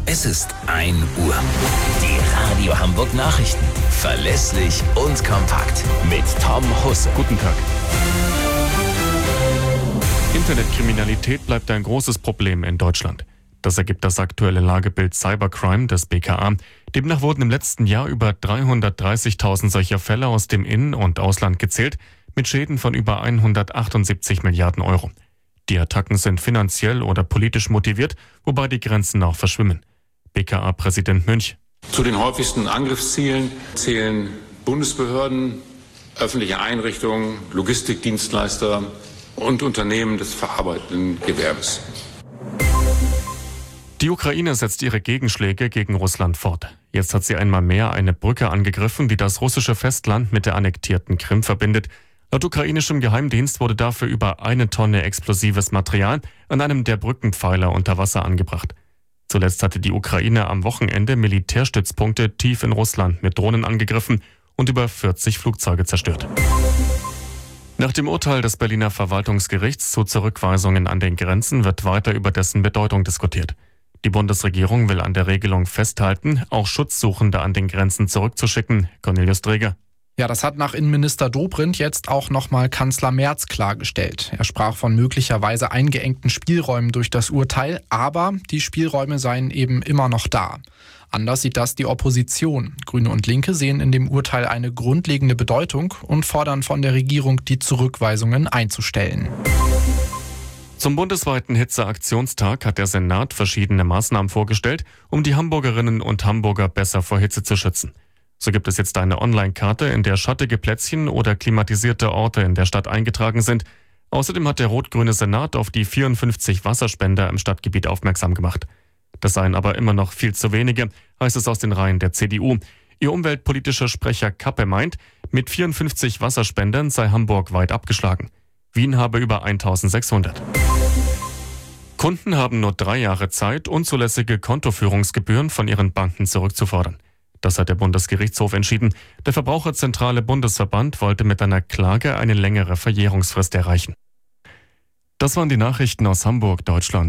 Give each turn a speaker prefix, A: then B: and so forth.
A: Es ist 1 Uhr. Die Radio Hamburg Nachrichten. Verlässlich und kompakt. Mit Tom Husse.
B: Guten Tag. Internetkriminalität bleibt ein großes Problem in Deutschland. Das ergibt das aktuelle Lagebild Cybercrime des BKA. Demnach wurden im letzten Jahr über 330.000 solcher Fälle aus dem In- und Ausland gezählt, mit Schäden von über 178 Milliarden Euro. Die Attacken sind finanziell oder politisch motiviert, wobei die Grenzen auch verschwimmen. BKA-Präsident Münch.
C: Zu den häufigsten Angriffszielen zählen Bundesbehörden, öffentliche Einrichtungen, Logistikdienstleister und Unternehmen des verarbeitenden Gewerbes.
B: Die Ukraine setzt ihre Gegenschläge gegen Russland fort. Jetzt hat sie einmal mehr eine Brücke angegriffen, die das russische Festland mit der annektierten Krim verbindet. Laut ukrainischem Geheimdienst wurde dafür über 1 Tonne explosives Material an einem der Brückenpfeiler unter Wasser angebracht. Zuletzt hatte die Ukraine am Wochenende Militärstützpunkte tief in Russland mit Drohnen angegriffen und über 40 Flugzeuge zerstört. Nach dem Urteil des Berliner Verwaltungsgerichts zu Zurückweisungen an den Grenzen wird weiter über dessen Bedeutung diskutiert. Die Bundesregierung will an der Regelung festhalten, auch Schutzsuchende an den Grenzen zurückzuschicken. Cornelius Dreger.
D: Ja, das hat nach Innenminister Dobrindt jetzt auch nochmal Kanzler Merz klargestellt. Er sprach von möglicherweise eingeengten Spielräumen durch das Urteil, aber die Spielräume seien eben immer noch da. Anders sieht das die Opposition. Grüne und Linke sehen in dem Urteil eine grundlegende Bedeutung und fordern von der Regierung, die Zurückweisungen einzustellen.
B: Zum bundesweiten Hitzeaktionstag hat der Senat verschiedene Maßnahmen vorgestellt, um die Hamburgerinnen und Hamburger besser vor Hitze zu schützen. So gibt es jetzt eine Online-Karte, in der schattige Plätzchen oder klimatisierte Orte in der Stadt eingetragen sind. Außerdem hat der rot-grüne Senat auf die 54 Wasserspender im Stadtgebiet aufmerksam gemacht. Das seien aber immer noch viel zu wenige, heißt es aus den Reihen der CDU. Ihr umweltpolitischer Sprecher Kappe meint, mit 54 Wasserspendern sei Hamburg weit abgeschlagen. Wien habe über 1600. Kunden haben nur 3 Jahre Zeit, unzulässige Kontoführungsgebühren von ihren Banken zurückzufordern. Das hat der Bundesgerichtshof entschieden. Der Verbraucherzentrale Bundesverband wollte mit einer Klage eine längere Verjährungsfrist erreichen. Das waren die Nachrichten aus Hamburg, Deutschland.